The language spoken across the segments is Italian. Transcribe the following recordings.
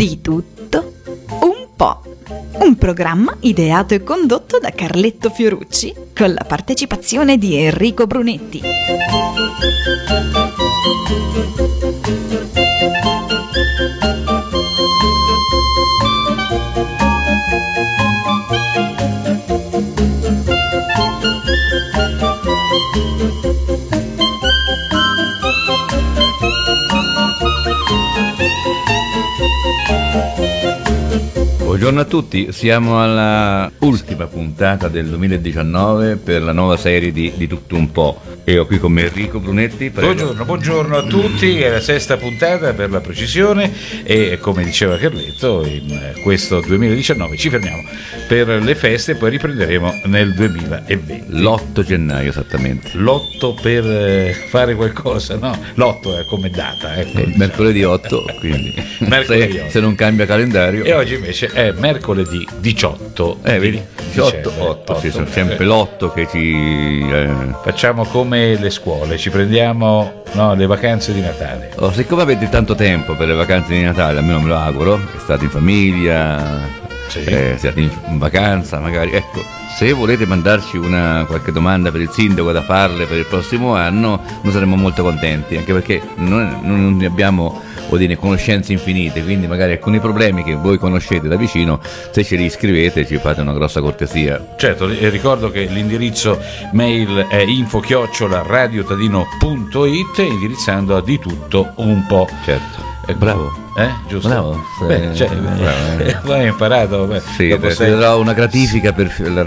Di tutto un po'. Un programma ideato e condotto da Carletto Fiorucci con la partecipazione di Enrico Brunetti. Buongiorno a tutti, siamo alla ultima puntata del 2019 per la nuova serie di Tutto un po'. E ho qui con me Enrico Brunetti. Buongiorno a tutti, è la sesta puntata per la precisione e come diceva Carletto in questo 2019 ci fermiamo per le feste e poi riprenderemo nel 2020. L'8 gennaio esattamente. L'8 per fare qualcosa, no? L'8 è come data. Ecco, mercoledì 8, quindi mercoledì 8. Se non cambia calendario. E oggi invece è mercoledì 18. Vedi? 18, 8, sì, sono sempre l'8 che ci... Facciamo come le scuole, ci prendiamo le vacanze di Natale. Siccome avete tanto tempo per le vacanze di Natale, almeno me lo auguro, state in famiglia, sì. Siete in vacanza magari, ecco, se volete mandarci qualche domanda per il sindaco da farle per il prossimo anno, noi saremmo molto contenti, anche perché non ne abbiamo delle conoscenze infinite, quindi magari alcuni problemi che voi conoscete da vicino, se ce li scrivete ci fate una grossa cortesia. Certo, ricordo che l'indirizzo mail è info@radiotadino.it, indirizzando a di tutto un po'. Certo. Bravo. Giusto? Bravo. Hai imparato. Sì, ti darò una gratifica per la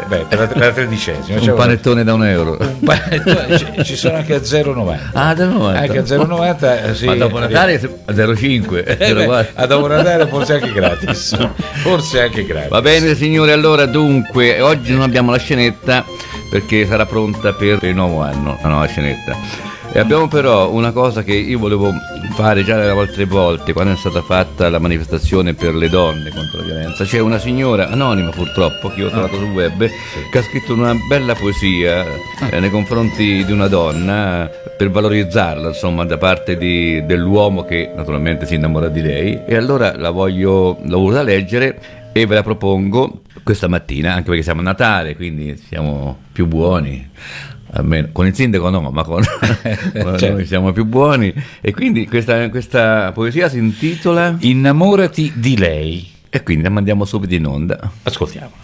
13ª. Un panettone da €1. Ci sono anche a 0,90. Ah, da 90. Anche a 0,90, sì. Ma dopo Natale a 0,5. A dopo Natale forse anche gratis. Va bene signori, allora dunque oggi non abbiamo la scenetta perché sarà pronta per il nuovo anno, la nuova scenetta. E abbiamo però una cosa che io volevo fare già le altre volte, quando è stata fatta la manifestazione per le donne contro la violenza. C'è una signora anonima, purtroppo, che io ho trovato sul web, che ha scritto una bella poesia nei confronti di una donna per valorizzarla, insomma, da parte dell'uomo che naturalmente si innamora di lei. E allora l'ho voluta leggere e ve la propongo questa mattina, anche perché siamo a Natale, quindi siamo più buoni. Almeno con il sindaco no, ma con certo. Noi siamo più buoni. E quindi questa poesia si intitola Innamorati di lei. E quindi la mandiamo subito in onda. Ascoltiamo.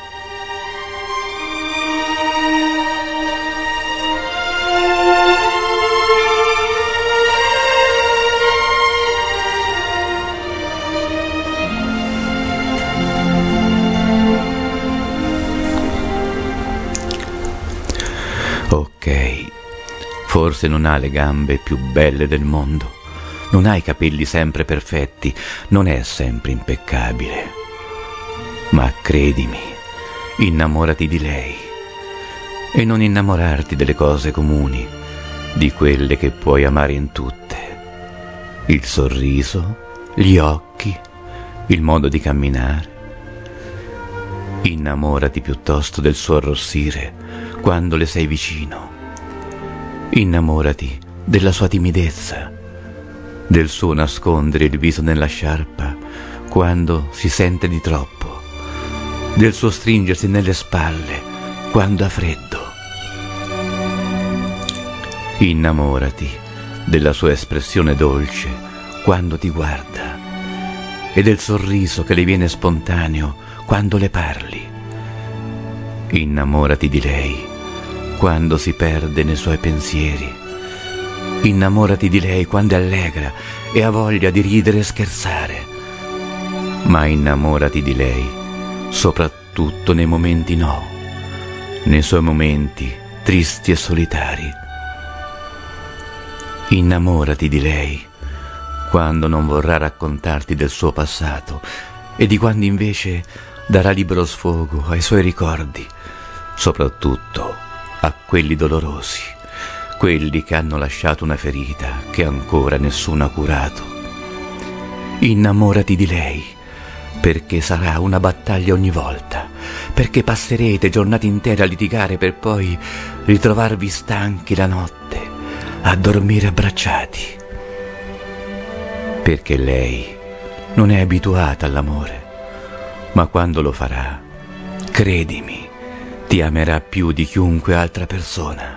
Ok, forse non ha le gambe più belle del mondo, non ha i capelli sempre perfetti, non è sempre impeccabile. Ma credimi, innamorati di lei e non innamorarti delle cose comuni, di quelle che puoi amare in tutte. Il sorriso, gli occhi, il modo di camminare. Innamorati piuttosto del suo arrossire quando le sei vicino. Innamorati della sua timidezza, del suo nascondere il viso nella sciarpa quando si sente di troppo, del suo stringersi nelle spalle quando ha freddo. Innamorati della sua espressione dolce quando ti guarda e del sorriso che le viene spontaneo quando le parli. Innamorati di lei quando si perde nei suoi pensieri. Innamorati di lei quando è allegra e ha voglia di ridere e scherzare. Ma innamorati di lei soprattutto nei momenti no, nei suoi momenti tristi e solitari. Innamorati di lei quando non vorrà raccontarti del suo passato e di quando invece darà libero sfogo ai suoi ricordi, soprattutto a quelli dolorosi, quelli che hanno lasciato una ferita che ancora nessuno ha curato. Innamorati di lei, perché sarà una battaglia ogni volta, perché passerete giornate intere a litigare per poi ritrovarvi stanchi la notte, a dormire abbracciati. Perché lei non è abituata all'amore, ma quando lo farà, credimi, ti amerà più di chiunque altra persona.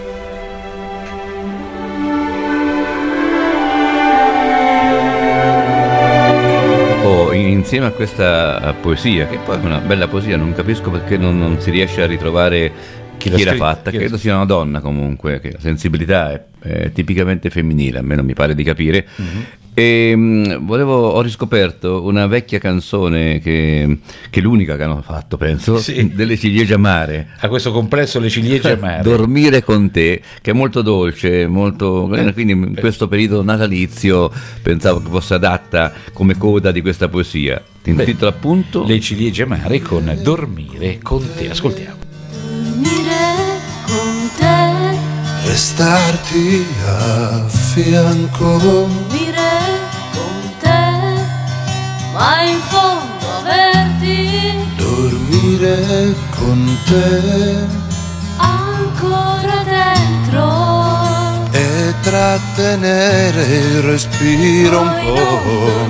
Insieme a questa poesia, che poi è una bella poesia, non capisco perché non si riesce a ritrovare chi l'ha fatta. Credo sia una donna comunque, che la sensibilità è tipicamente femminile, almeno mi pare di capire. E ho riscoperto una vecchia canzone che è l'unica che hanno fatto, penso, delle ciliegie amare. A questo complesso Le ciliegie amare. Dormire con te, che è molto dolce, molto, quindi in questo periodo natalizio pensavo che fosse adatta come coda di questa poesia. Si intitola appunto Le ciliegie amare con Dormire con te. Ascoltiamo. Dormire con te, restarti a fianco, dormire con te, ma in fondo averti dormire con te ancora dentro e trattenere il respiro un poi non po'.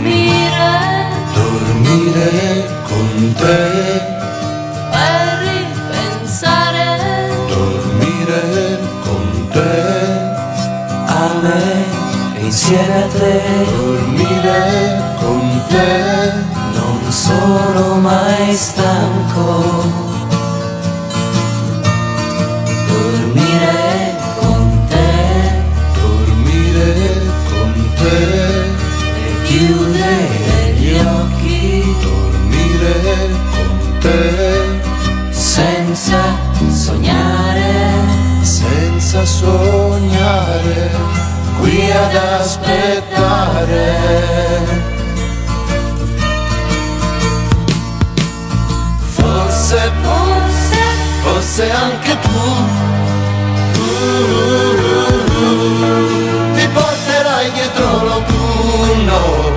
dormire con te, per ripensare dormire con te, a me e insieme a te, dormire con te, non sono mai stanco. Dormire con te dormire con te, e chiudere gli occhi, dormire con te, senza sognare, senza sognare, qui ad aspettare. Forse anche tu ti porterai dietro l'autunno,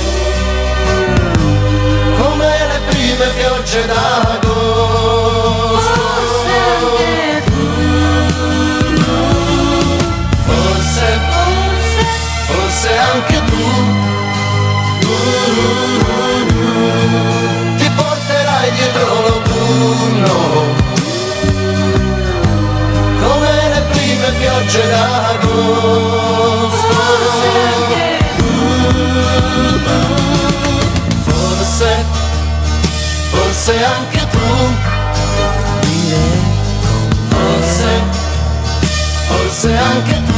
come le prime piogge d'agosto. Forse anche tu ti porterai dietro l'autunno, come le prime piogge d'agosto. Forse anche tu, forse anche tu,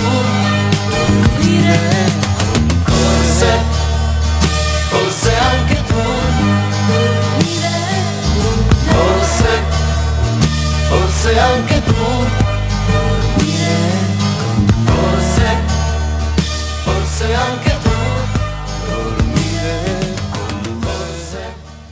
forse anche tu, forse anche tu, forse anche tu, dormire con forse.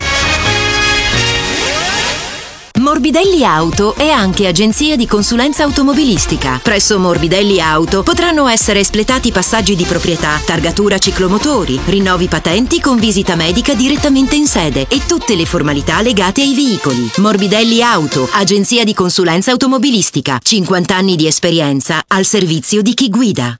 Morbidelli Auto è anche agenzia di consulenza automobilistica. Presso Morbidelli Auto potranno essere espletati passaggi di proprietà, targatura ciclomotori, rinnovi patenti con visita medica direttamente in sede e tutte le formalità legate ai veicoli. Morbidelli Auto, agenzia di consulenza automobilistica. 50 anni di esperienza al servizio di chi guida.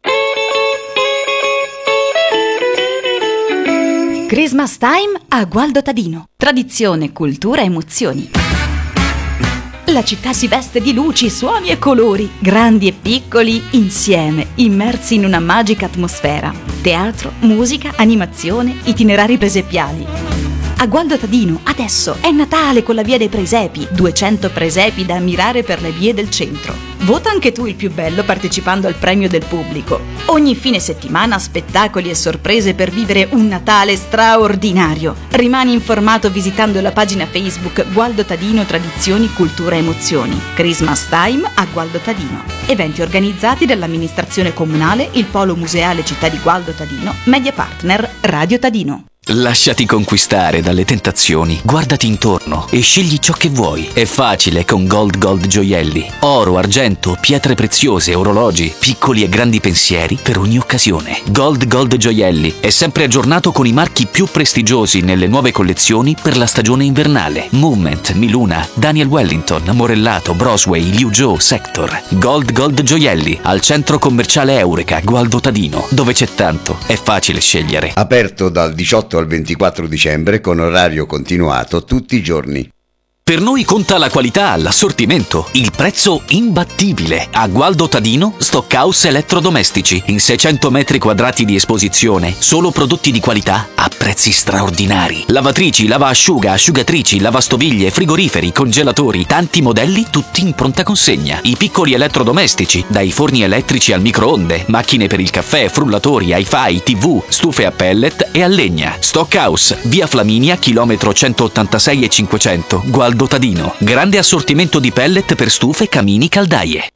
Christmas Time a Gualdo Tadino. Tradizione, cultura, emozioni. La città si veste di luci, suoni e colori, grandi e piccoli, insieme, immersi in una magica atmosfera. Teatro, musica, animazione, itinerari presepiali. A Gualdo Tadino adesso è Natale con la Via dei Presepi, 200 presepi da ammirare per le vie del centro. Vota anche tu il più bello partecipando al premio del pubblico. Ogni fine settimana spettacoli e sorprese per vivere un Natale straordinario. Rimani informato visitando la pagina Facebook Gualdo Tadino Tradizioni, Cultura, Emozioni. Christmas Time a Gualdo Tadino. Eventi organizzati dall'amministrazione comunale, il Polo Museale Città di Gualdo Tadino, media partner Radio Tadino. Lasciati conquistare dalle tentazioni, guardati intorno e scegli ciò che vuoi. È facile con Gold Gioielli. Oro, argento, pietre preziose, orologi, piccoli e grandi pensieri per ogni occasione. Gold Gioielli è sempre aggiornato con i marchi più prestigiosi nelle nuove collezioni per la stagione invernale. Movement, Miluna, Daniel Wellington, Morellato, Brosway, Liu Zhou, Sector. Gold Gioielli, al centro commerciale Eureka, Gualdo Tadino, dove c'è tanto, è facile scegliere. Aperto dal 18 sabato al 24 dicembre con orario continuato tutti i giorni. Per noi conta la qualità, l'assortimento, il prezzo imbattibile. A Gualdo Tadino, Stockhouse Elettrodomestici. In 600 metri quadrati di esposizione, solo prodotti di qualità a prezzi straordinari. Lavatrici, lavaasciuga, asciugatrici, lavastoviglie, frigoriferi, congelatori, tanti modelli, tutti in pronta consegna. I piccoli elettrodomestici, dai forni elettrici al microonde, macchine per il caffè, frullatori, hi-fi, TV, stufe a pellet e a legna. Stockhouse, via Flaminia, chilometro 186 e 500, Gualdo Tadino. Grande assortimento di pellet per stufe, camini, caldaie.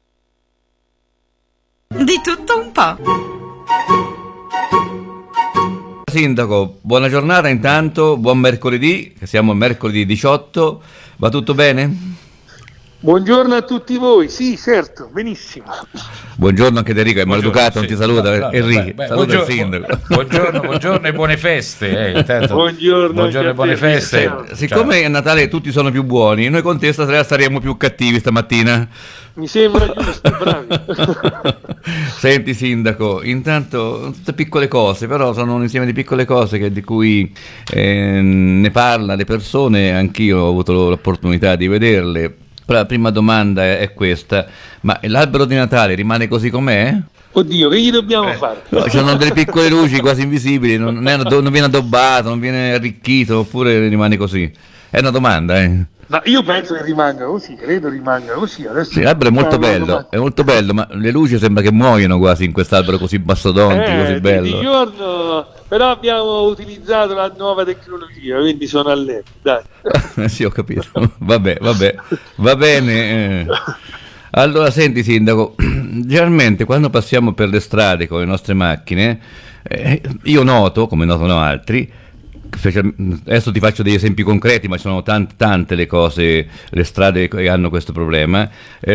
Di tutto un po'. Sindaco, buona giornata intanto, buon mercoledì, che siamo mercoledì 18, va tutto bene? Buongiorno a tutti voi, sì certo, benissimo. Buongiorno anche Enrico, è maleducato, non ti saluta, Enrico, saluta il sindaco. Buongiorno e buone feste. Intanto, buongiorno e buone feste. Siccome a Natale tutti sono più buoni, noi con te stasera saremo più cattivi stamattina. Mi sembra giusto, bravi. Senti sindaco, intanto tutte piccole cose, però sono un insieme di piccole cose di cui ne parla le persone, anch'io ho avuto l'opportunità di vederle. La prima domanda è questa: ma l'albero di Natale rimane così com'è? Oddio, che gli dobbiamo fare? No, ci sono delle piccole luci quasi invisibili, non viene addobbato, non viene arricchito, oppure rimane così? È una domanda, Ma io penso che rimanga così, credo rimanga così. Adesso sì, l'albero è molto bello, ma le luci sembra che muoiono quasi in quest'albero così mastodontico, così bello. Di giorno, però abbiamo utilizzato la nuova tecnologia, quindi sono allerta, dai. Sì, ho capito. Vabbè, va bene. Allora, senti sindaco, generalmente quando passiamo per le strade con le nostre macchine, io noto, come notano altri, adesso ti faccio degli esempi concreti, ma ci sono tante le cose, le strade che hanno questo problema.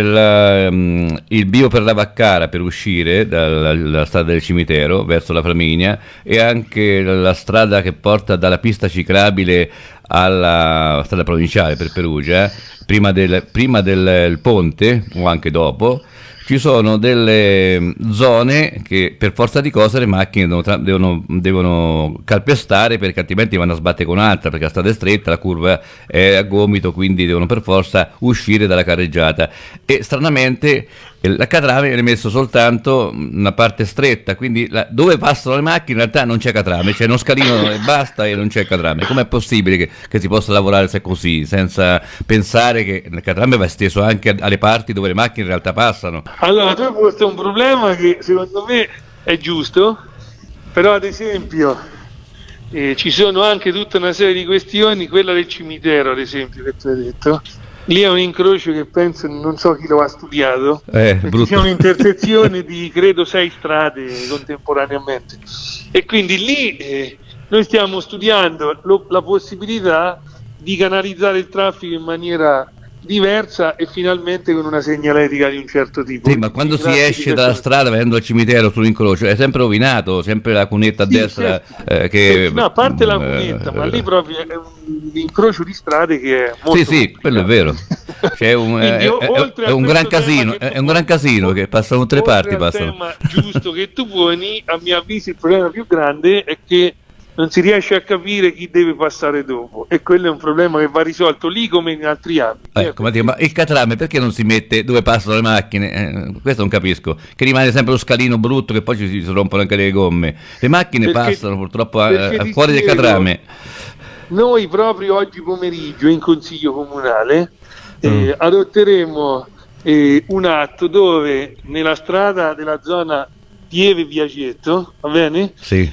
Il bivio per la Vaccara per uscire dalla strada del cimitero verso la Flaminia, e anche la strada che porta dalla pista ciclabile alla strada provinciale per Perugia, prima del ponte o anche dopo. Ci sono delle zone che per forza di cose le macchine devono calpestare, perché altrimenti vanno a sbattere con un'altra, perché la strada è stretta, la curva è a gomito, quindi devono per forza uscire dalla carreggiata. E stranamente la catrame viene messo soltanto una parte stretta, quindi dove passano le macchine in realtà non c'è catrame, c'è uno scalino e basta, e non c'è catrame. Com'è possibile che si possa lavorare così, senza pensare che il catrame va esteso anche alle parti dove le macchine in realtà passano? Allora, tu hai posto un problema che secondo me è giusto, però ad esempio ci sono anche tutta una serie di questioni, quella del cimitero ad esempio che tu hai detto. Lì è un incrocio che penso, non so chi lo ha studiato, c'è un'intersezione di credo 6 strade contemporaneamente, e quindi lì noi stiamo studiando la possibilità di canalizzare il traffico in maniera diversa e finalmente con una segnaletica di un certo tipo. Sì, ma quando si esce dalla strada venendo al cimitero sull'incrocio è sempre rovinato, sempre la cunetta a destra, che no, a parte la cunetta, ma lì proprio è un incrocio di strade che è molto sì, quello è vero. C'è è un gran casino, è un gran casino che passano tre parti. Il tema giusto che tu poni, a mio avviso il problema più grande è che non si riesce a capire chi deve passare dopo, e quello è un problema che va risolto lì come in altri ambiti. Ma il catrame perché non si mette dove passano le macchine? Questo non capisco, che rimane sempre lo scalino brutto che poi ci si rompono anche le gomme. Le macchine passano purtroppo fuori del catrame. Noi proprio oggi pomeriggio in Consiglio Comunale adotteremo un atto dove nella strada della zona Pieve Viagetto, va bene? Sì.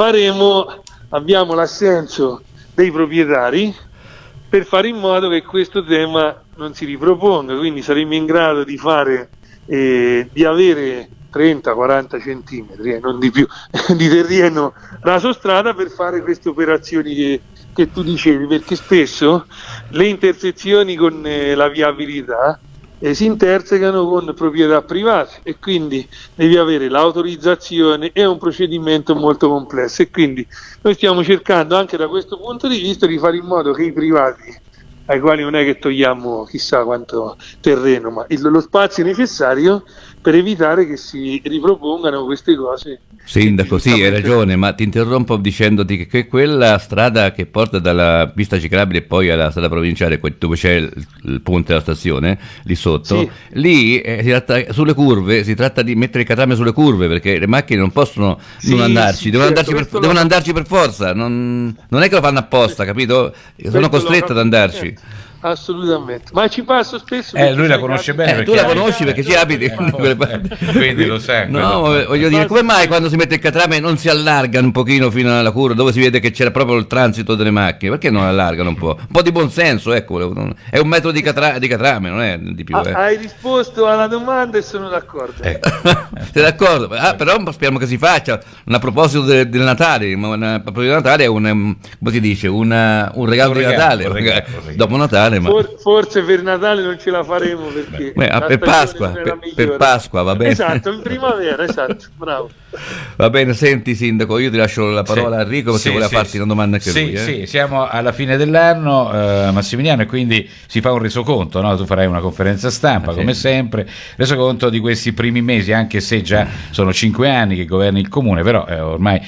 Abbiamo l'assenso dei proprietari per fare in modo che questo tema non si riproponga, quindi saremo in grado di fare di avere 30-40 centimetri, non di più, di terreno rasostrada per fare queste operazioni che tu dicevi, perché spesso le intersezioni con la viabilità si intersecano con proprietà private, e quindi devi avere l'autorizzazione, è un procedimento molto complesso, e quindi noi stiamo cercando anche da questo punto di vista di fare in modo che i privati, ai quali non è che togliamo chissà quanto terreno, ma lo spazio necessario per evitare che si ripropongano queste cose. Sindaco, sì, hai ragione, ma ti interrompo dicendoti che quella strada che porta dalla pista ciclabile e poi alla strada provinciale, dove c'è il ponte della stazione, lì sotto, Sì. lì sulle curve si tratta di mettere il catrame sulle curve, perché le macchine non possono Sì, non andarci, sì, devono, certo, devono andarci per forza, non è che lo fanno apposta, capito? Sono costrette ad andarci. Assolutamente, ma ci passo spesso. Lui la conosce bene, tu la conosci perché ci abiti in quelle parti. quindi lo sai. No, voglio dire, come mai quando si mette il catrame non si allarga un pochino fino alla curva dove si vede che c'era proprio il transito delle macchine? Perché non allargano un po'? Un po' di buonsenso, ecco, è un metro di catrame, non è di più. Hai risposto alla domanda e sono d'accordo. Sei d'accordo? Però speriamo che si faccia. A proposito del Natale, a proposito del Natale è come si dice, un regalo di Natale. Dopo Natale. Forse per Natale non ce la faremo perché per Pasqua, per Pasqua va bene. Esatto, in primavera, esatto, bravo. Va bene, senti Sindaco, io ti lascio la parola a Enrico perché voleva farti una domanda anche lui. Sì, siamo alla fine dell'anno, Massimiliano, e quindi si fa un resoconto, no? Tu farai una conferenza stampa come sempre, resoconto di questi primi mesi, anche se già sono 5 anni che governi il comune, però ormai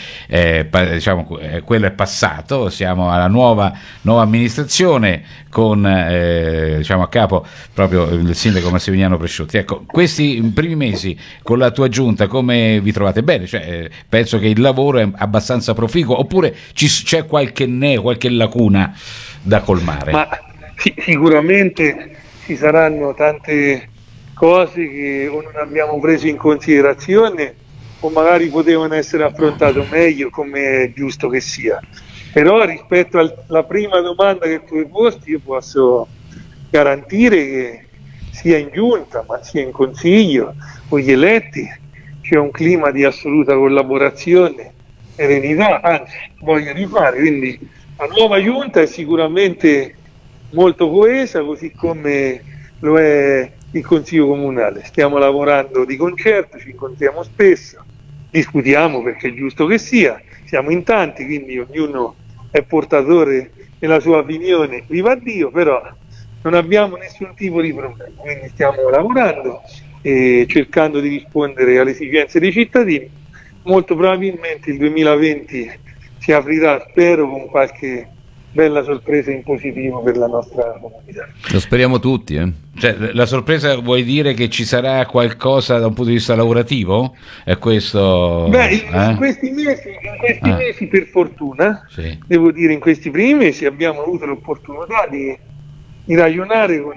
quello è passato, siamo alla nuova amministrazione con a capo proprio il sindaco Massimiliano Presciotti. Ecco, questi primi mesi con la tua giunta come vi trovate? Bene, cioè, penso che il lavoro è abbastanza proficuo, oppure c'è qualche lacuna da colmare? Ma sicuramente ci saranno tante cose che o non abbiamo preso in considerazione o magari potevano essere affrontate meglio, come è giusto che sia. Però rispetto alla prima domanda che tu hai posto, io posso garantire che sia in giunta ma sia in consiglio con gli eletti c'è un clima di assoluta collaborazione e serenità, anzi voglio rifare, quindi la nuova giunta è sicuramente molto coesa, così come lo è il consiglio comunale. Stiamo lavorando di concerto, ci incontriamo spesso, discutiamo perché è giusto che sia, siamo in tanti, quindi ognuno è portatore della sua opinione, viva Dio, però non abbiamo nessun tipo di problema, quindi stiamo lavorando e cercando di rispondere alle esigenze dei cittadini. Molto probabilmente il 2020 si aprirà, spero, con qualche bella sorpresa in positivo per la nostra comunità. Lo speriamo tutti, Cioè, la sorpresa vuoi dire che ci sarà qualcosa da un punto di vista lavorativo? È questo? In questi mesi per fortuna, devo dire, in questi primi mesi abbiamo avuto l'opportunità di ragionare con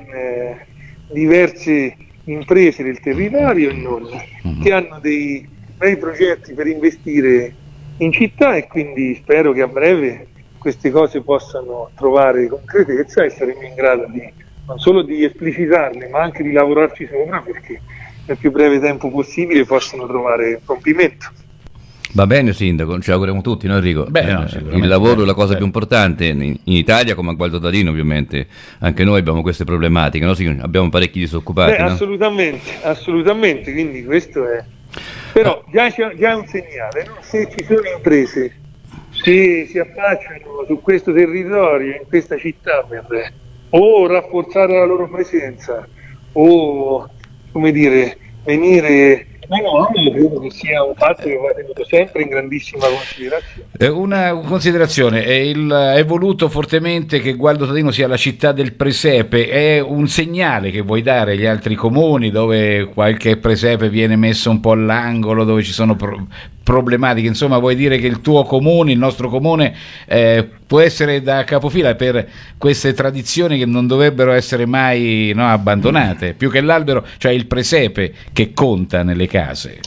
diverse imprese del territorio e non, che hanno dei bei progetti per investire in città, e quindi spero che a breve queste cose possano trovare concretezza e saremo in grado non solo di esplicitarle ma anche di lavorarci sopra, perché nel più breve tempo possibile possano trovare compimento. Va bene Sindaco, ci auguriamo tutti, no Enrico? Il lavoro è la cosa più importante in Italia, come a Gualdo Tadino ovviamente, anche noi abbiamo queste problematiche, no? Abbiamo parecchi disoccupati. No? Assolutamente, quindi questo è... Però già è un segnale, no? Se ci sono imprese che si affacciano su questo territorio, in questa città, per o rafforzare la loro presenza o, come dire, venire... No, credo che sia un fatto che va tenuto sempre in grandissima considerazione. Una considerazione, è voluto fortemente che Gualdo Tadino sia la città del presepe, è un segnale che vuoi dare agli altri comuni dove qualche presepe viene messo un po' all'angolo, dove ci sono problematiche, insomma vuoi dire che il tuo comune, il nostro comune può essere da capofila per queste tradizioni che non dovrebbero essere mai abbandonate, più che l'albero, cioè il presepe che conta nelle case.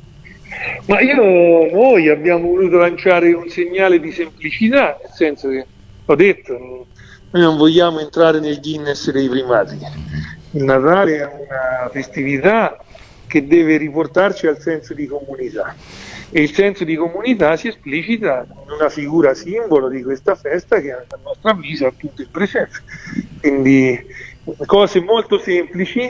Ma noi abbiamo voluto lanciare un segnale di semplicità, nel senso che, ho detto, noi non vogliamo entrare nel Guinness dei primati. Il Natale è una festività che deve riportarci al senso di comunità, e il senso di comunità si esplicita in una figura simbolo di questa festa che a nostro avviso è appunto il presepe. Quindi cose molto semplici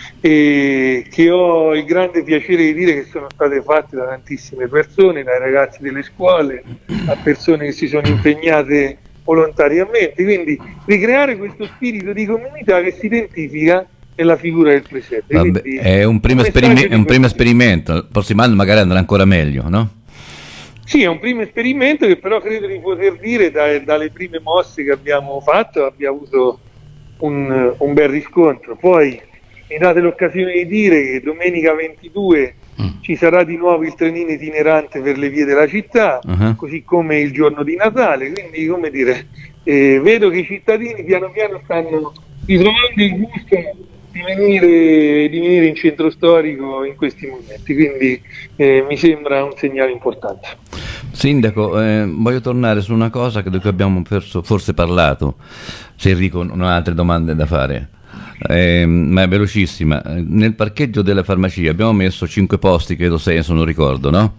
che ho il grande piacere di dire che sono state fatte da tantissime persone, dai ragazzi delle scuole a persone che si sono impegnate volontariamente, quindi ricreare questo spirito di comunità che si identifica nella figura del presepe. Vabbè, Quindi, è un primo esperimento, il prossimo anno magari andrà ancora meglio, no? Sì, è un primo esperimento che però credo di poter dire dalle prime mosse che abbiamo fatto abbia avuto un bel riscontro. Poi mi date l'occasione di dire che domenica 22 ci sarà di nuovo il trenino itinerante per le vie della città, così come il giorno di Natale, quindi come dire, vedo che i cittadini piano piano stanno ritrovando il gusto di venire in centro storico in questi momenti, quindi mi sembra un segnale importante. Sindaco, voglio tornare su una cosa di cui abbiamo forse parlato, se Enrico non ha altre domande da fare, ma è velocissima. Nel parcheggio della farmacia abbiamo messo 5 posti, credo 6 se non ricordo, no?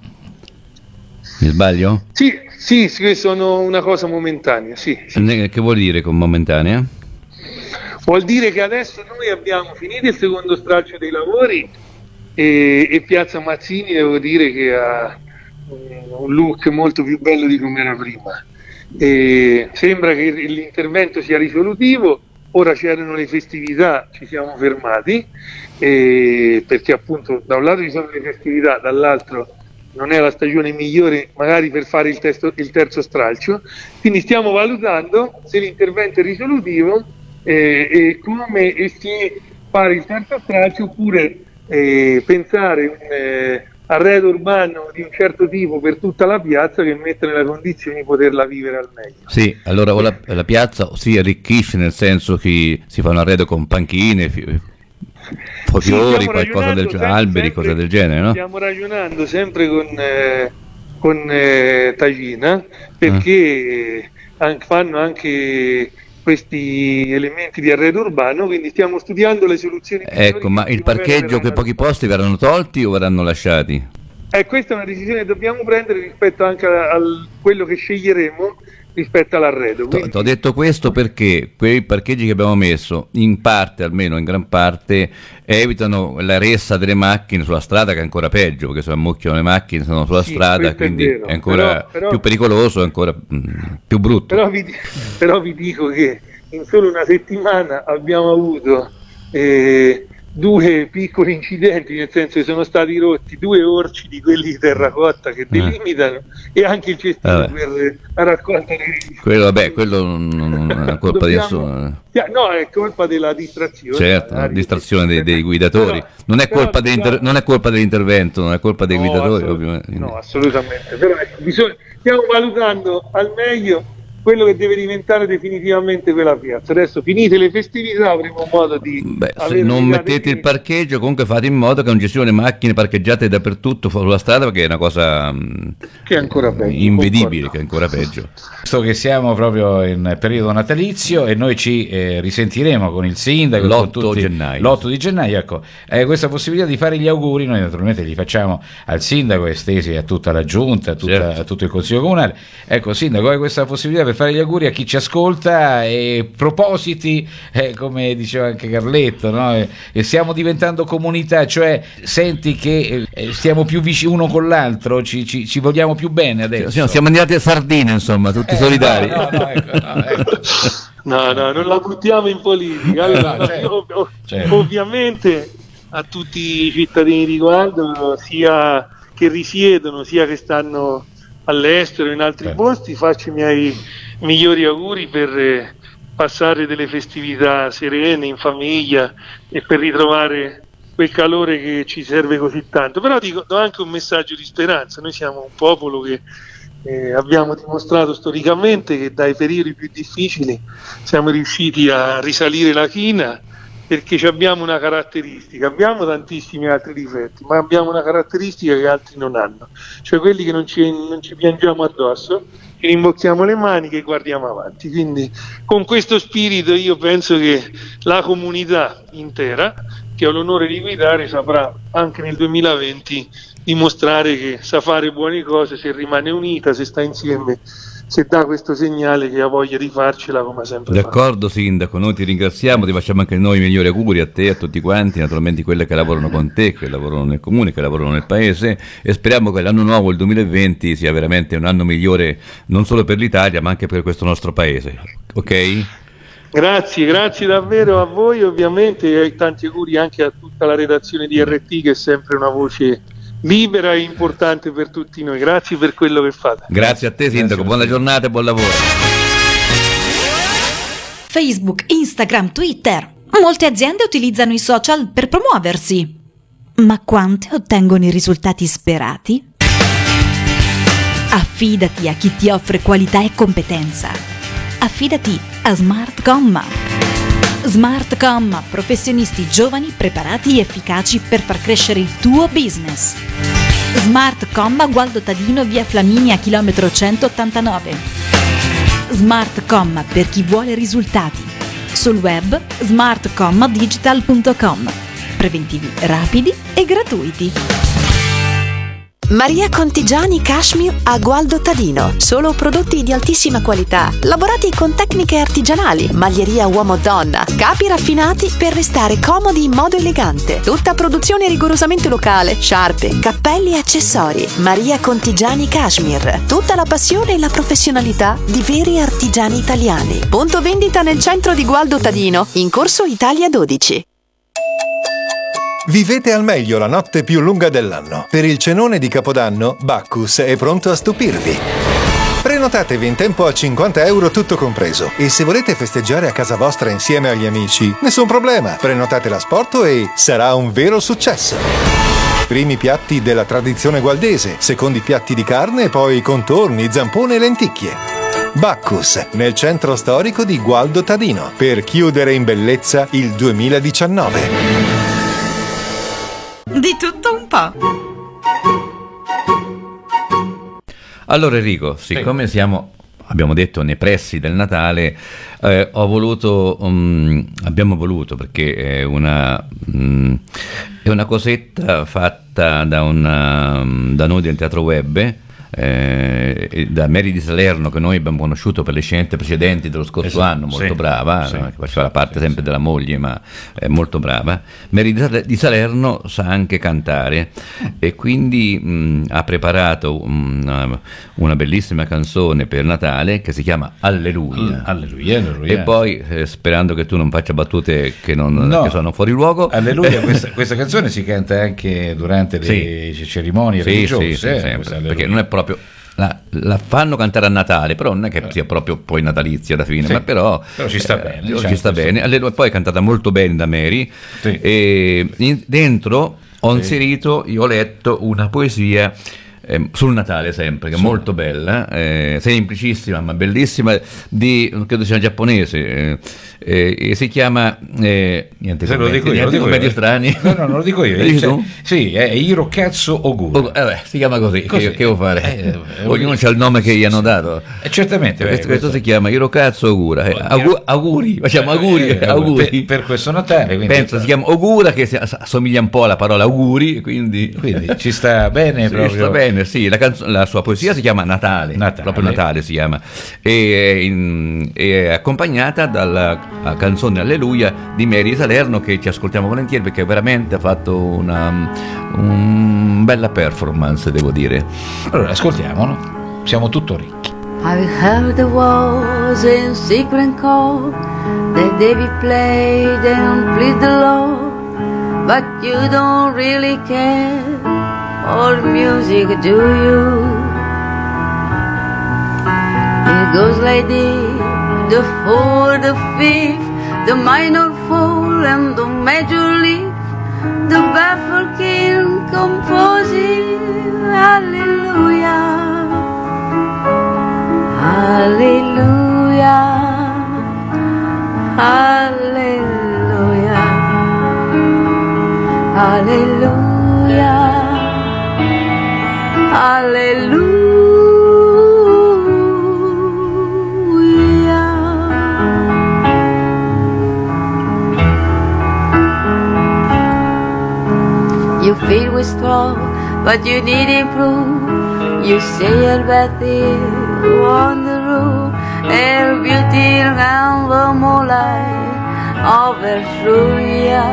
Mi sbaglio? Sì, sono una cosa momentanea, sì. Che vuol dire con momentanea? Vuol dire che adesso noi abbiamo finito il secondo stralcio dei lavori e Piazza Mazzini devo dire che ha un look molto più bello di come era prima. Sembra che l'intervento sia risolutivo. Ora c'erano le festività, ci siamo fermati perché appunto da un lato ci sono le festività, dall'altro non è la stagione migliore magari per fare il terzo stralcio, quindi stiamo valutando se l'intervento è risolutivo e come e se fare il terzo stralcio oppure pensare un arredo urbano di un certo tipo per tutta la piazza che mette nella condizione di poterla vivere al meglio. Sì, allora la piazza si arricchisce nel senso che si fa un arredo con panchine, fiori, qualcosa del genere, alberi, cose del genere, no? Stiamo ragionando sempre con Tagina perché fanno anche questi elementi di arredo urbano, quindi stiamo studiando le soluzioni. Ecco, ma il parcheggio, quei pochi posti verranno tolti o verranno lasciati? Questa è una decisione che dobbiamo prendere rispetto anche a quello che sceglieremo rispetto all'arredo. Quindi... Ho detto questo perché quei parcheggi che abbiamo messo, in parte, almeno in gran parte, evitano la ressa delle macchine sulla strada, che è ancora peggio, perché se ammucchiano le macchine sono sulla strada, quindi è ancora più pericoloso, è ancora più brutto. Però vi dico che in solo una settimana abbiamo avuto 2 piccoli incidenti, nel senso che sono stati rotti 2 orci di quelli di terracotta che delimitano e anche il cestino per la raccolta dei rifiuti. Quello non è colpa di nessuno. No, è colpa della distrazione. Certo, la distrazione dei guidatori. Non è colpa dell'intervento, non è colpa dei guidatori, ovviamente. No, assolutamente. Però stiamo valutando al meglio quello che deve diventare definitivamente quella piazza. Adesso finite le festività avremo modo di se non mettete il parcheggio, comunque fate in modo che non ci siano le macchine parcheggiate dappertutto sulla strada, perché è una cosa che è ancora peggio, invedibile, che è ancora peggio. Visto che siamo proprio in periodo natalizio e noi ci risentiremo con il sindaco l'8 di gennaio, ecco, questa possibilità di fare gli auguri noi naturalmente li facciamo al sindaco, estesi a tutta la giunta, a tutto il consiglio comunale. Ecco, sindaco, hai questa possibilità per fare gli auguri a chi ci ascolta e propositi, come diceva anche Carletto, no? E stiamo diventando comunità, cioè senti che stiamo più vicini uno con l'altro, ci vogliamo più bene adesso. Sì, siamo andati a sardine, insomma, tutti solidari. No, non la buttiamo in politica. Allora, ovviamente a tutti i cittadini di Gualdo, sia che risiedono sia che stanno all'estero in altri posti, faccio i miei migliori auguri per passare delle festività serene in famiglia e per ritrovare quel calore che ci serve così tanto. Però do anche un messaggio di speranza. Noi siamo un popolo che abbiamo dimostrato storicamente che dai periodi più difficili siamo riusciti a risalire la china, perché abbiamo una caratteristica, abbiamo tantissimi altri difetti, ma abbiamo una caratteristica che altri non hanno, cioè quelli che non ci piangiamo addosso, ci rimbocchiamo le maniche e guardiamo avanti. Quindi con questo spirito io penso che la comunità intera, che ho l'onore di guidare, saprà anche nel 2020 dimostrare che sa fare buone cose se rimane unita, se sta insieme, se dà questo segnale che ha voglia di farcela come sempre. D'accordo, sindaco, noi ti ringraziamo, ti facciamo anche noi i migliori auguri a te e a tutti quanti, naturalmente quelli che lavorano con te, che lavorano nel comune, che lavorano nel paese, e speriamo che l'anno nuovo, il 2020, sia veramente un anno migliore non solo per l'Italia ma anche per questo nostro paese, ok? Grazie davvero a voi ovviamente e tanti auguri anche a tutta la redazione di RT, che è sempre una voce libera e importante per tutti noi. Grazie per quello che fate. Grazie a te Sindaco, buona giornata e buon lavoro. Facebook, Instagram, Twitter. Molte aziende utilizzano i social per promuoversi. Ma quante ottengono i risultati sperati? Affidati a chi ti offre qualità e competenza. Affidati a Smart Comma. Smart Comma, professionisti giovani, preparati e efficaci per far crescere il tuo business. Smart Comma, Gualdo Tadino, via Flaminia, chilometro 189. Smart Comma per chi vuole risultati. Sul web smartcommadigital.com. Preventivi rapidi e gratuiti. Maria Contigiani Cashmere a Gualdo Tadino. Solo prodotti di altissima qualità, lavorati con tecniche artigianali, maglieria uomo-donna, capi raffinati per restare comodi in modo elegante. Tutta produzione rigorosamente locale, sciarpe, cappelli e accessori. Maria Contigiani Cashmere. Tutta la passione e la professionalità di veri artigiani italiani. Punto vendita nel centro di Gualdo Tadino, in corso Italia 12. Vivete al meglio la notte più lunga dell'anno. Per il cenone di Capodanno, Bacchus è pronto a stupirvi. Prenotatevi in tempo a €50 tutto compreso. E se volete festeggiare a casa vostra insieme agli amici, nessun problema. Prenotate l'asporto e sarà un vero successo. Primi piatti della tradizione gualdese, secondi piatti di carne e poi contorni, zampone e lenticchie. Bacchus, nel centro storico di Gualdo Tadino, per chiudere in bellezza il 2019. Di tutto un po'. Allora Enrico, siccome abbiamo detto nei pressi del Natale, abbiamo voluto, perché è una cosetta fatta da noi del Teatro Web, da Mary di Salerno, che noi abbiamo conosciuto per le scenette precedenti dello scorso anno, molto brava, che faceva la parte sempre della moglie, ma è molto brava. Mary di Salerno sa anche cantare e quindi ha preparato una bellissima canzone per Natale che si chiama Alleluia. Alleluia. E poi sperando che tu non faccia battute che sono fuori luogo. Alleluia, questa canzone si canta anche durante le cerimonie religiose, sempre, perché non è proprio la fanno cantare a Natale, però non è che sia proprio poi natalizia alla fine, ma però ci sta bene, ci sta bene. Allora, poi è cantata molto bene da Mary, e dentro ho inserito, io ho letto una poesia sul Natale sempre, che è molto bella, semplicissima ma bellissima, credo sia giapponese, e si chiama niente, se lo dico io, medio strani. No, non lo dico io. Sì, è Hirokatsu Ogura. Si chiama così. Che devo fare? Ognuno c'ha il nome che gli hanno dato. Certamente. Questo si chiama Hirokatsu Ogura. Auguri, facciamo auguri per questo Natale. Penso si chiama Ogura, che assomiglia un po' alla parola auguri, quindi ci sta bene proprio. Ci sta bene. Sì, la sua poesia si chiama Natale, proprio Natale si chiama, e è accompagnata dalla canzone Alleluia di Mary Salerno, che ci ascoltiamo volentieri perché veramente ha fatto una bella performance, devo dire. Allora ascoltiamolo, siamo tutto ricchi. I've heard the was in secret call that David played and plead the Lord, but you don't really care. All music, do you? It goes like this: the fourth, the fifth, the minor fall and the major lift, the baffled king composing Hallelujah, Hallelujah, Hallelujah, Hallelujah, Hallelujah. You feel with strong, but you need improve. You say you're better on the roof, and beauty around the moonlight over through ya.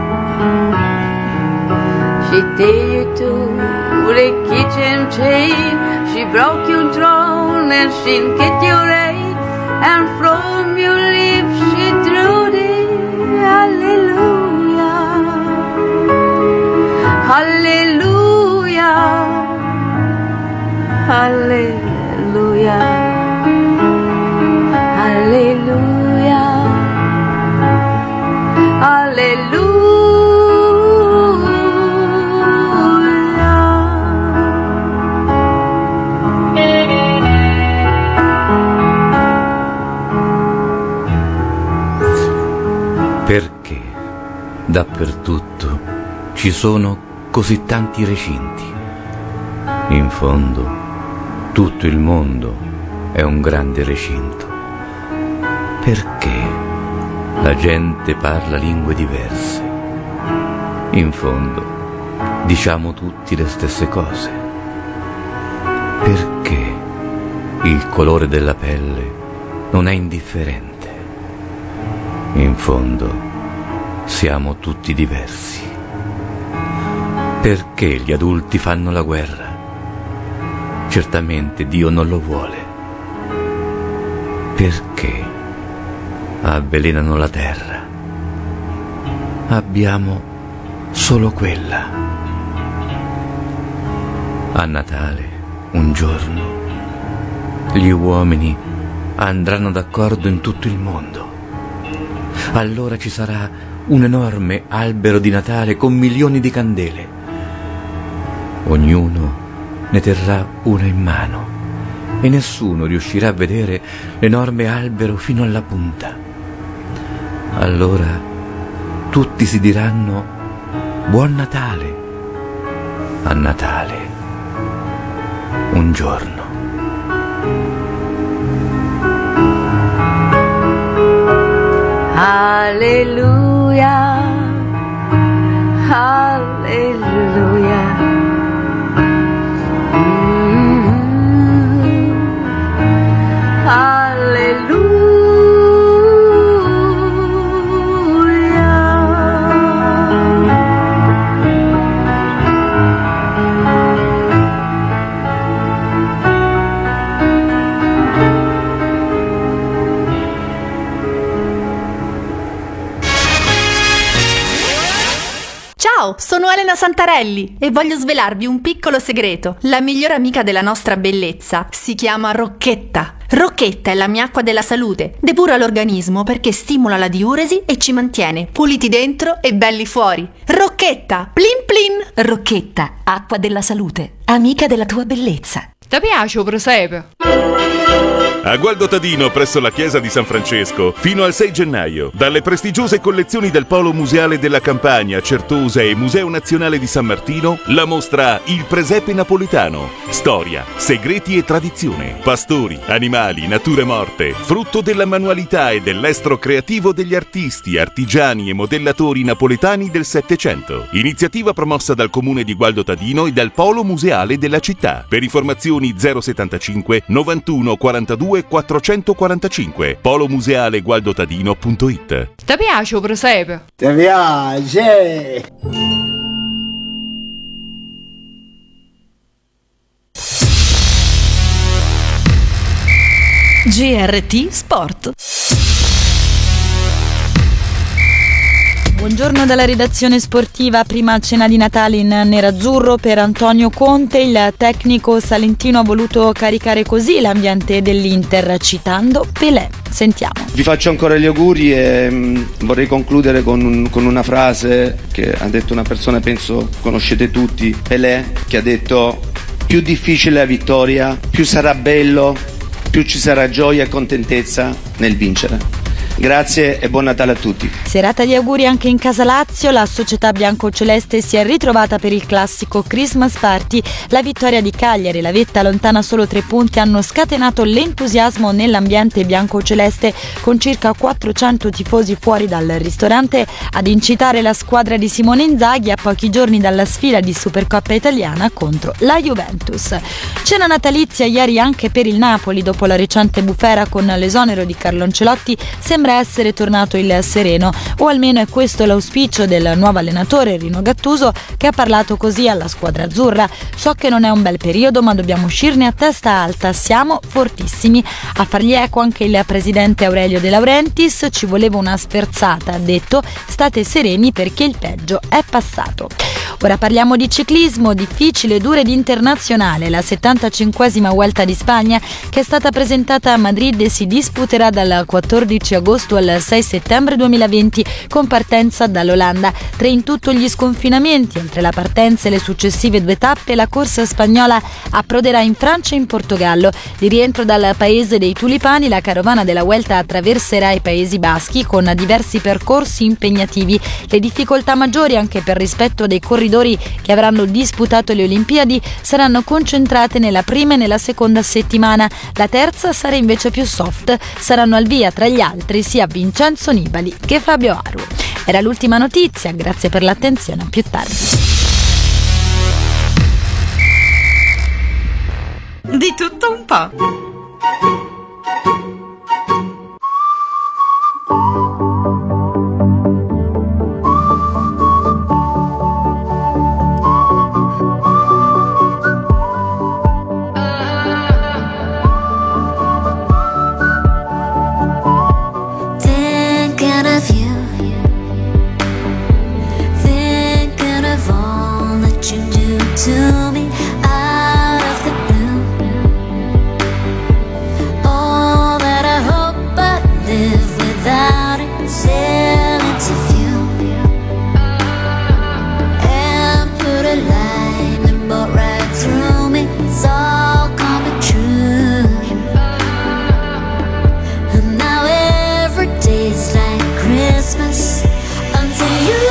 She take you to the kitchen chain, she broke your throne and she get your aid, and from your lips she Alleluia, alleluia, alleluia. Perché dappertutto ci sono così tanti recinti? In fondo, tutto il mondo è un grande recinto. Perché la gente parla lingue diverse? In fondo, diciamo tutti le stesse cose. Perché il colore della pelle non è indifferente? In fondo, siamo tutti diversi. Perché gli adulti fanno la guerra? Certamente Dio non lo vuole. Perché avvelenano la terra? Abbiamo solo quella. A Natale, un giorno, gli uomini andranno d'accordo in tutto il mondo. Allora ci sarà un enorme albero di Natale con milioni di candele. Ognuno ne terrà una in mano e nessuno riuscirà a vedere l'enorme albero fino alla punta. Allora tutti si diranno Buon Natale a Natale, un giorno. Alleluia, alleluia. Ciao, sono Elena Santarelli e voglio svelarvi un piccolo segreto. La migliore amica della nostra bellezza si chiama Rocchetta. Rocchetta è la mia acqua della salute. Depura l'organismo perché stimola la diuresi e ci mantiene puliti dentro e belli fuori. Rocchetta, plin plin! Rocchetta, acqua della salute, amica della tua bellezza. Ti piace o presepe? A Gualdo Tadino, presso la chiesa di San Francesco, fino al 6 gennaio, dalle prestigiose collezioni del Polo Museale della Campania, Certosa e Museo Nazionale di San Martino, la mostra Il Presepe Napoletano. Storia, segreti e tradizione, pastori, animali, nature morte, frutto della manualità e dell'estro creativo degli artisti, artigiani e modellatori napoletani del Settecento. Iniziativa promossa dal Comune di Gualdo Tadino e dal Polo Museale della città. Per informazioni 075 91 42 445 polomusealegualdotadino.it. Ti piace o presepe? Ti piace? GRT Sport. Buongiorno dalla redazione sportiva. Prima cena di Natale in nerazzurro per Antonio Conte. Il tecnico salentino ha voluto caricare così l'ambiente dell'Inter citando Pelé. Sentiamo. Vi faccio ancora gli auguri e vorrei concludere con una frase che ha detto una persona, penso conoscete tutti, Pelé, che ha detto: più difficile la vittoria, più sarà bello, più ci sarà gioia e contentezza nel vincere. Grazie e buon Natale a tutti. Serata di auguri anche in Casa Lazio. La società biancoceleste si è ritrovata per il classico Christmas Party. La vittoria di Cagliari e la vetta lontana solo 3 punti hanno scatenato l'entusiasmo nell'ambiente biancoceleste, con circa 400 tifosi fuori dal ristorante ad incitare la squadra di Simone Inzaghi a pochi giorni dalla sfida di Supercoppa italiana contro la Juventus. Cena natalizia ieri anche per il Napoli. Dopo la recente bufera con l'esonero di Carlo Ancelotti sembra essere tornato il sereno, o almeno è questo l'auspicio del nuovo allenatore Rino Gattuso, che ha parlato così alla squadra azzurra: so che non è un bel periodo, ma dobbiamo uscirne a testa alta, siamo fortissimi. A fargli eco anche il presidente Aurelio De Laurentiis: ci voleva una sferzata, ha detto, state sereni perché il peggio è passato. Ora parliamo di ciclismo, difficile, dura ed internazionale, la 75esima Vuelta di Spagna che è stata presentata a Madrid e si disputerà dal 14 agosto al 6 settembre 2020 con partenza dall'Olanda. 3 in tutto gli sconfinamenti, entre la partenza e le successive 2 tappe la corsa spagnola approderà in Francia e in Portogallo. Di rientro dal paese dei tulipani la carovana della Vuelta attraverserà i Paesi Baschi con diversi percorsi impegnativi. Le difficoltà maggiori, anche per rispetto dei corridori che avranno disputato le Olimpiadi, saranno concentrate nella prima e nella seconda settimana. La terza sarà invece più soft. Saranno al via tra gli altri sia Vincenzo Nibali che Fabio Aru. Era l'ultima notizia, grazie per l'attenzione, a più tardi. Di tutto un po'. To me out of the blue, all that I hope I live without it, sail into view, and put a lightning bolt right through me. It's all coming true, and now every day's like Christmas until you.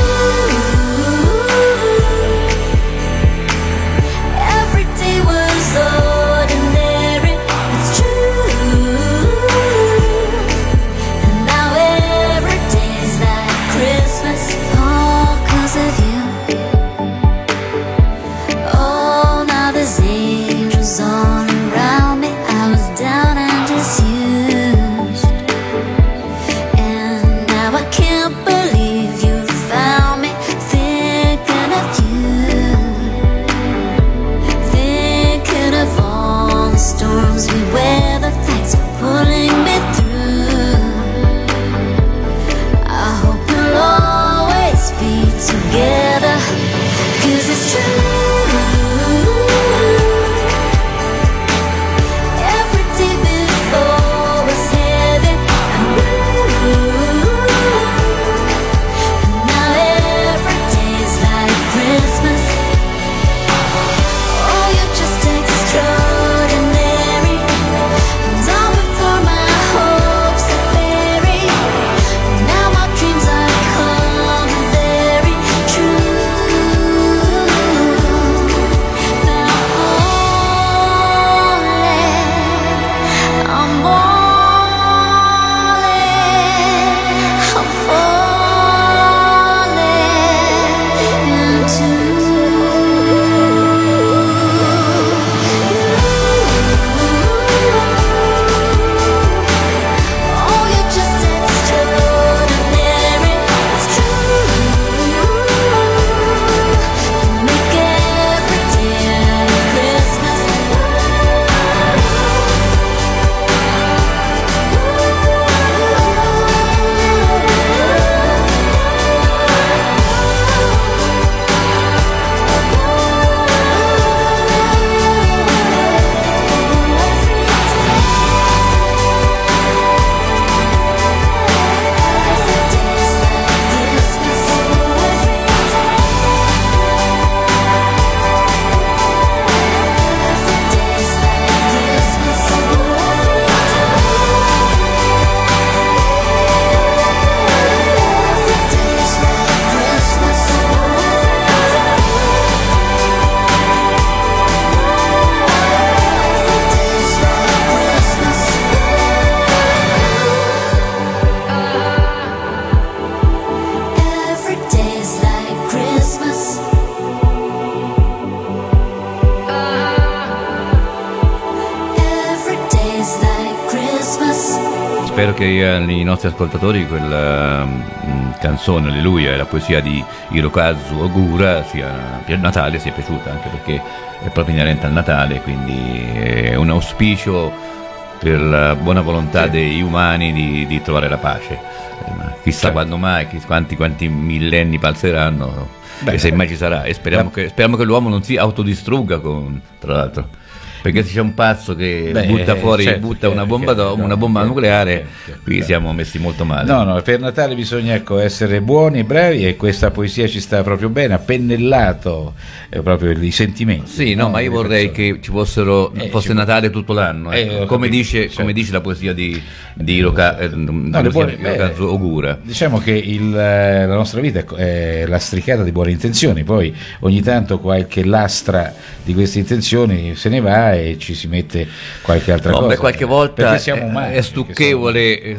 All around me, I was down and disused, and now I can't believe you found me thinking of you, thinking of all the storms we weather. Thanks for pulling me through. I hope we'll always be together, 'cause it's true. Spero che i nostri ascoltatori quella canzone Alleluia e la poesia di Hirokazu Ogura per Natale sia piaciuta, anche perché è proprio inerente al Natale, quindi è un auspicio per la buona volontà dei umani di trovare la pace. chissà quando mai, quanti millenni passeranno, e se mai ci sarà, e speriamo che l'uomo non si autodistrugga tra l'altro. Perché se c'è un pazzo che butta fuori, butta una bomba nucleare, qui siamo messi molto male. No, per Natale bisogna essere buoni e bravi, e questa poesia ci sta proprio bene, ha pennellato proprio i sentimenti. Sì, ma io vorrei che ci fosse Natale tutto l'anno, come dice la poesia di Hirokazu Ogura. Diciamo che la nostra vita è lastricata di buone intenzioni, poi ogni tanto qualche lastra di queste intenzioni se ne va e ci si mette qualche altra cosa. Qualche volta è stucchevole,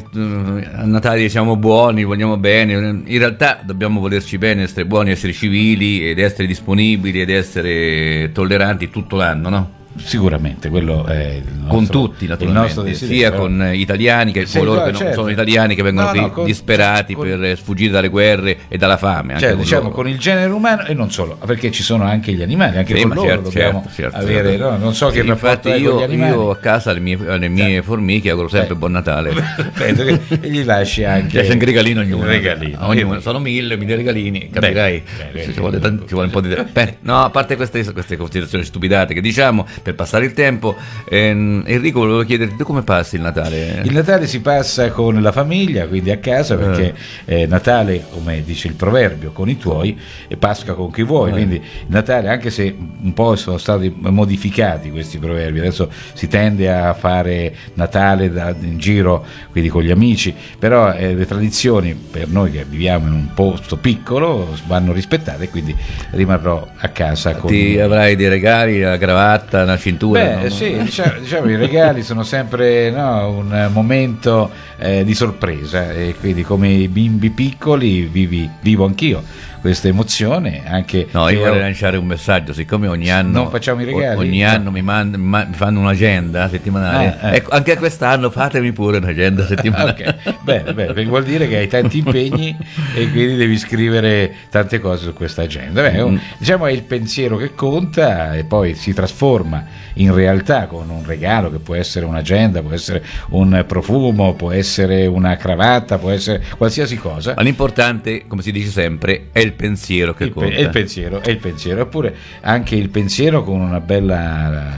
a Natale siamo buoni, vogliamo bene, in realtà dobbiamo volerci bene, essere buoni, essere civili ed essere disponibili ed essere tolleranti tutto l'anno, no? Sicuramente, quello è con tutti naturalmente, sia con italiani che coloro che non sono italiani, che vengono qui disperati per sfuggire dalle guerre e dalla fame, diciamo con il genere umano, e non solo, perché ci sono anche gli animali, anche con loro dobbiamo avere no? Non so che rapporto hai con gli animali. Io a casa alle mie formiche auguro sempre buon Natale. Perfetto, e gli lasci anche un regalino ognuno. Sono 1000 regalini, capirai. Ci vuole un po' di no, a parte queste considerazioni stupidate che diciamo per passare il tempo, Enrico, volevo chiederti, tu come passi il Natale? Il Natale si passa con la famiglia, quindi a casa, perché Natale, come dice il proverbio, con i tuoi, e Pasqua con chi vuoi, quindi Natale, anche se un po' sono stati modificati questi proverbi, adesso si tende a fare Natale in giro, quindi con gli amici, però le tradizioni per noi che viviamo in un posto piccolo vanno rispettate, quindi rimarrò a casa con... Ti avrai dei regali, la cravatta, una cintura? Sì, diciamo i regali sono sempre un momento di sorpresa, e quindi come i bimbi piccoli vivo anch'io questa emozione. Anche io vorrei lanciare un messaggio, siccome ogni anno non facciamo i regali, ogni anno mi fanno un'agenda settimanale, ecco, anche quest'anno fatemi pure un'agenda settimanale. Bene, perché vuol dire che hai tanti impegni e quindi devi scrivere tante cose su questa agenda. Diciamo è il pensiero che conta, e poi si trasforma in realtà con un regalo che può essere un'agenda, può essere un profumo, può essere una cravatta, può essere qualsiasi cosa. Ma l'importante, come si dice sempre, è il pensiero che conta. È il pensiero, oppure anche il pensiero con una bella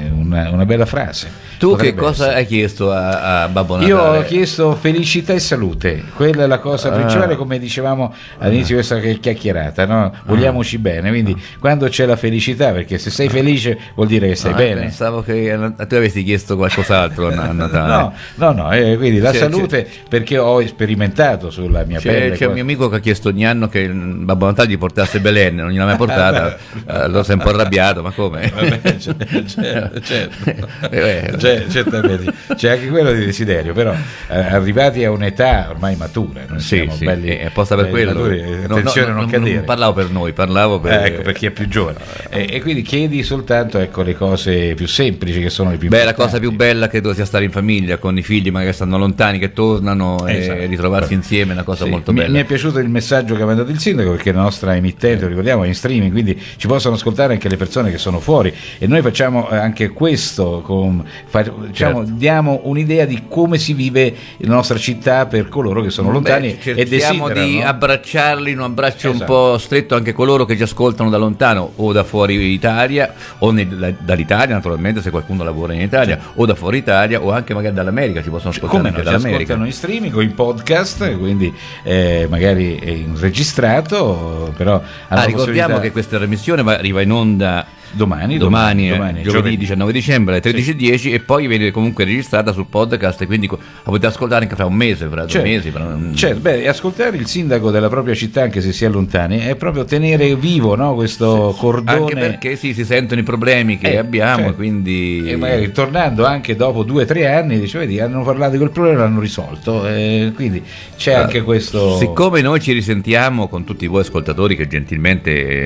frase. Tu che cosa hai chiesto a Babbo Natale? Io ho chiesto felicità e salute, quella è la cosa principale, come dicevamo all'inizio di questa chiacchierata, no? Vogliamoci bene, quindi quando c'è la felicità, perché se sei felice vuol dire che stai bene. Pensavo che tu avessi chiesto qualcos'altro a Natale. No, quindi la salute, perché ho sperimentato sulla mia pelle. C'è un mio amico che ha chiesto ogni anno che Babbo Natale gli portasse Belen, non gliel'ha mai portata, allora sei un po' arrabbiato, ma come? Certamente c'è anche quello di desiderio, però arrivati a un'età ormai matura, noi siamo belli, è apposta per quello, attenzione, non cadere. Non parlavo per noi, parlavo per chi è più giovane, e quindi chiedi soltanto le cose più semplici, che sono le più importanti. La cosa più bella credo sia stare in famiglia con i figli magari stanno lontani, che tornano, e ritrovarsi insieme è una cosa molto bella. Mi è piaciuto il messaggio che ha mandato il sindaco, perché la nostra emittente, lo ricordiamo, è in streaming, quindi ci possono ascoltare anche le persone che sono fuori, e noi facciamo anche questo diamo un'idea di come si vive la nostra città per coloro che sono lontani e desiderano di abbracciarli in un abbraccio un po' stretto, anche coloro che ci ascoltano da lontano o da fuori Italia, o dall'Italia naturalmente, se qualcuno lavora in Italia, o da fuori Italia, o anche magari dall'America, ci possono ascoltare anche dall'America. Ci ascoltano in streaming o in podcast, quindi magari è registrato, però ricordiamo che questa trasmissione arriva in onda domani, giovedì 19 dicembre alle 13:10, e poi viene comunque registrata sul podcast, e quindi la potete ascoltare anche fra un mese, fra 2 mesi. Ascoltare il sindaco della propria città, anche se si è lontani, è proprio tenere vivo, no, questo cordone, anche perché si sentono i problemi che abbiamo, quindi e magari tornando anche dopo 2 o 3 anni dice, vedi, hanno parlato di quel problema, l'hanno risolto, quindi c'è anche questo. Siccome noi ci risentiamo con tutti voi ascoltatori che gentilmente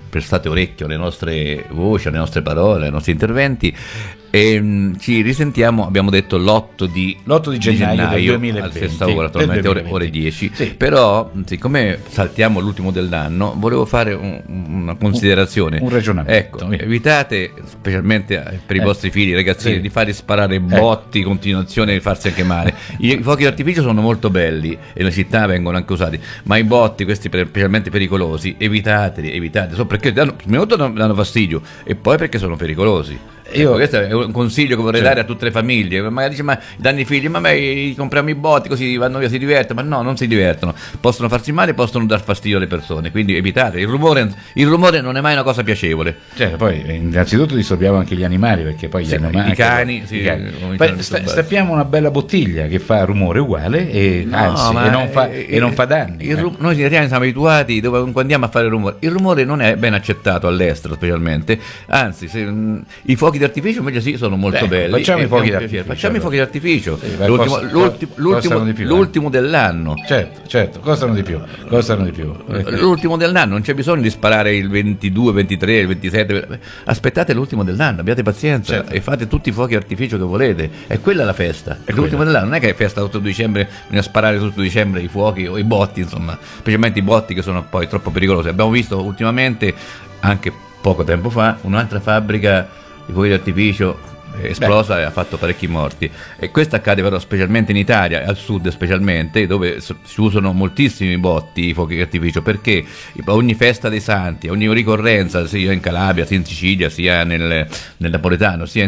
prestate orecchio alle nostre voci, alle nostre parole, ai nostri interventi. E ci risentiamo, abbiamo detto l'8 di gennaio del 2020, alla stessa ora, attualmente ore 10. Sì. Però, siccome saltiamo l'ultimo dell'anno, volevo fare una considerazione, un ragionamento. Ecco, evitate, specialmente per i vostri figli, ragazzini, di farli sparare botti in continuazione e di farsi anche male. I fuochi d'artificio sono molto belli e le città vengono anche usati, ma i botti, questi specialmente pericolosi, evitateli, perché prima di tutto danno fastidio e poi perché sono pericolosi. Questo è un consiglio che vorrei dare a tutte le famiglie. Magari dice, ma danno i figli, ma compriamo i botti così vanno via, si divertono. Ma no, non si divertono, possono farsi male, possono dar fastidio alle persone, quindi evitate. Il rumore non è mai una cosa piacevole. Poi innanzitutto disturbiamo anche gli animali, perché poi gli animali, i cani. Stappiamo una bella bottiglia che fa rumore uguale e non fa danni. Noi gli italiani siamo abituati, quando andiamo a fare rumore, il rumore non è ben accettato all'estero, specialmente, anzi i fuochi d'artificio invece sì, sono molto belli. Facciamo i fuochi d'artificio. Facciamo i fuochi d'artificio. Costano l'ultimo dell'anno. Certo, costano di più. L'ultimo dell'anno, non c'è bisogno di sparare il 22, il 23, il 27. Aspettate l'ultimo dell'anno, abbiate pazienza e fate tutti i fuochi d'artificio che volete. È quella la festa. È l'ultimo dell'anno, non è che è festa tutto dicembre, bisogna sparare tutto dicembre i fuochi o i botti, insomma, specialmente i botti che sono poi troppo pericolosi. Abbiamo visto ultimamente, anche poco tempo fa, un'altra fabbrica di fuochi d'artificio esplosa e ha fatto parecchi morti, e questo accade però specialmente in Italia, al sud specialmente, dove si usano moltissimi botti i fuochi d'artificio, perché ogni festa dei santi, ogni ricorrenza, sia in Calabria, sia in Sicilia, sia nel napoletano, sia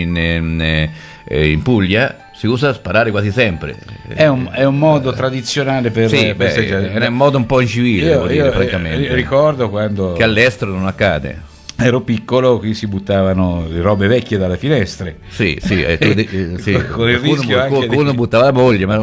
in Puglia, si usa sparare quasi sempre. È un modo tradizionale per festeggiare. È un modo un po' incivile, devo dire, francamente. Ricordo quando che all'estero non accade. Ero piccolo, qui si buttavano le robe vecchie dalle finestre. Sì. Con il rischio qualcuno buttava la moglie, ma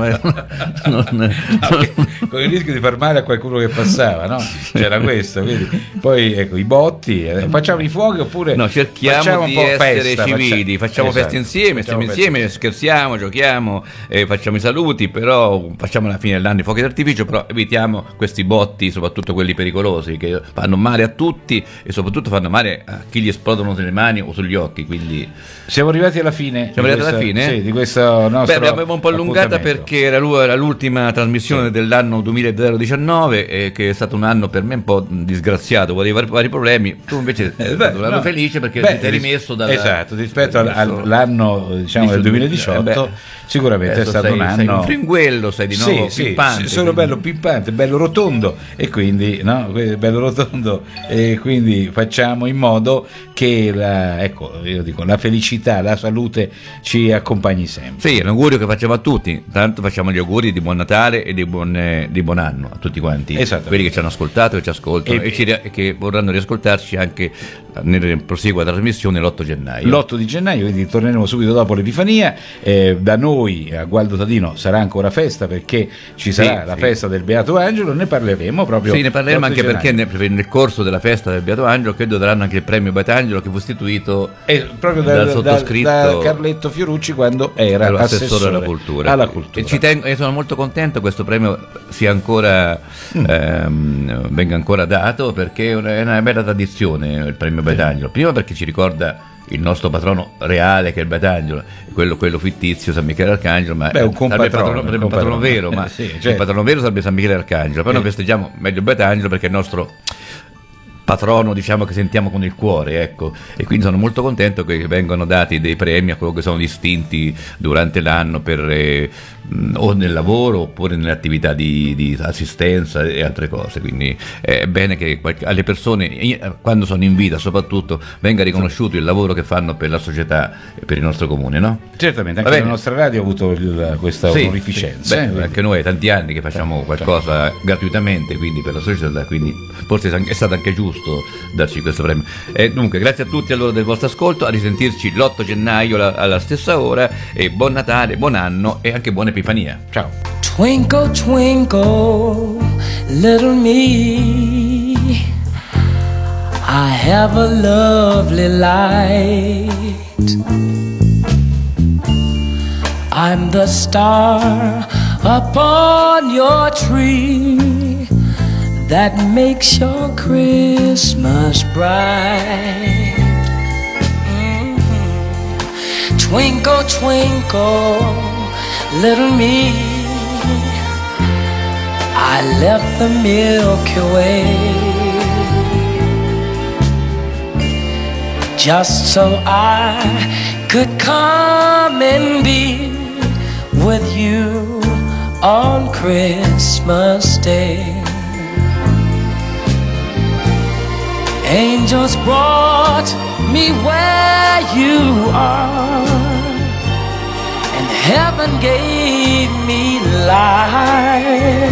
con il rischio di far male a qualcuno che passava, no? C'era questo, quindi. Poi ecco i botti, facciamo i fuochi oppure cerchiamo di essere festa, civili, facciamo feste insieme, stiamo insieme, scherziamo, giochiamo, facciamo i saluti, però facciamo alla fine dell'anno i fuochi d'artificio, però evitiamo questi botti, soprattutto quelli pericolosi, che fanno male a tutti e soprattutto fanno male a chi gli esplodono sulle mani o sugli occhi. Quindi siamo arrivati alla fine. Sì, di questo nostro abbiamo un po' allungata perché era l'ultima trasmissione dell'anno 2019, che è stato un anno per me un po' disgraziato, con vari problemi. Tu invece sei stato un anno felice perché ti sei rimesso rispetto all'anno del 2018. Sicuramente è stato un anno. Sei un fringuello, sei di nuovo pimpante. Sono bello pimpante, bello rotondo, e quindi facciamo in modo che la felicità, la salute ci accompagni sempre. Sì, è un augurio che facciamo a tutti. Tanto facciamo gli auguri di buon Natale e di buon anno a tutti quanti, quelli che ci hanno ascoltato, che ci ascoltano e che vorranno riascoltarci anche nel proseguo della trasmissione l'8 gennaio. L'8 di gennaio, quindi torneremo subito dopo l'Epifania. Da noi a Gualdo Tadino sarà ancora festa, perché ci sarà la festa del Beato Angelo, ne parleremo proprio. Sì, ne parleremo anche perché nel corso della festa del Beato Angelo credo daranno anche il premio Beato Angelo, che fu istituito proprio dal sottoscritto, da Carletto Fiorucci, quando era assessore alla cultura. E sono molto contento che questo premio sia ancora venga ancora dato, perché è una bella tradizione il premio Beato Angelo. Prima perché ci ricorda il nostro patrono reale, che è il Beatangelo, quello fittizio San Michele Arcangelo, ma un patrono vero, ma il patrono vero sarebbe San Michele Arcangelo. Poi noi festeggiamo meglio Beatangelo perché è il nostro patrono, diciamo, che sentiamo con il cuore, ecco, e quindi sono molto contento che vengano dati dei premi a quello che sono distinti durante l'anno per o nel lavoro oppure nelle attività di assistenza e altre cose. Quindi è bene che alle persone, quando sono in vita soprattutto, venga riconosciuto il lavoro che fanno per la società e per il nostro comune, no? Certamente, anche la nostra radio ha avuto questa onorificenza. Anche noi tanti anni che facciamo qualcosa gratuitamente, quindi per la società, quindi forse è stato anche giusto darci questo premio. Dunque grazie a tutti allora del vostro ascolto, a risentirci l'8 gennaio alla stessa ora, e buon Natale, buon anno e anche buona Epifania. Ciao. Twinkle, twinkle, little me, I have a lovely light. I'm the star upon your tree that makes your Christmas bright. Twinkle, twinkle, little me, I left the Milky Way just so I could come and be with you on Christmas Day. Angels brought me where you are, and heaven gave me light.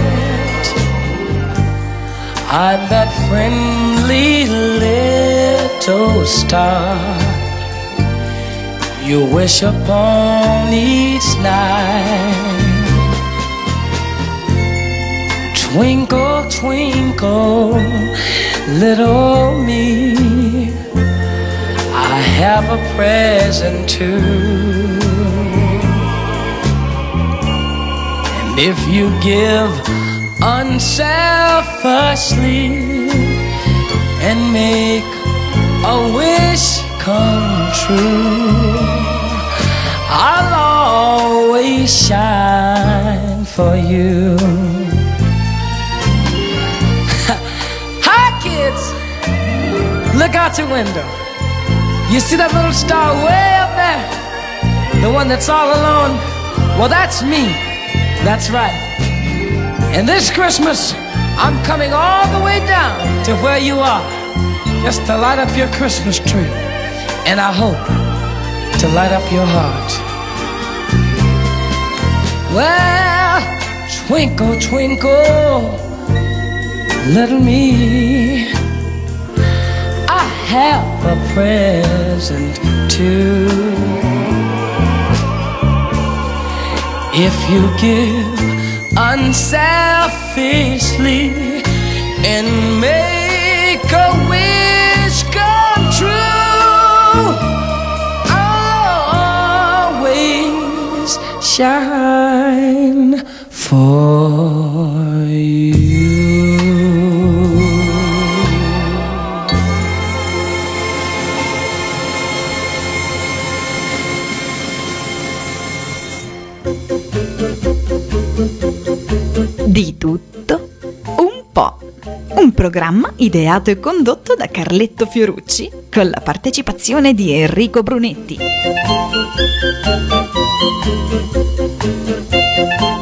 I'm that friendly little star you wish upon each night. Twinkle, twinkle, little me, I have a present too. And if you give unselfishly and make a wish come true, I'll always shine for you. Hi kids, look out your window. You see that little star way up there? The one that's all alone? Well, that's me. That's right. And this Christmas, I'm coming all the way down to where you are, just to light up your Christmas tree. And I hope to light up your heart. Well, twinkle, twinkle, little me, I have a present too. If you give unselfishly and make a wish come true, I'll always shine for you. Di tutto un po'. Un programma ideato e condotto da Carletto Fiorucci con la partecipazione di Enrico Brunetti.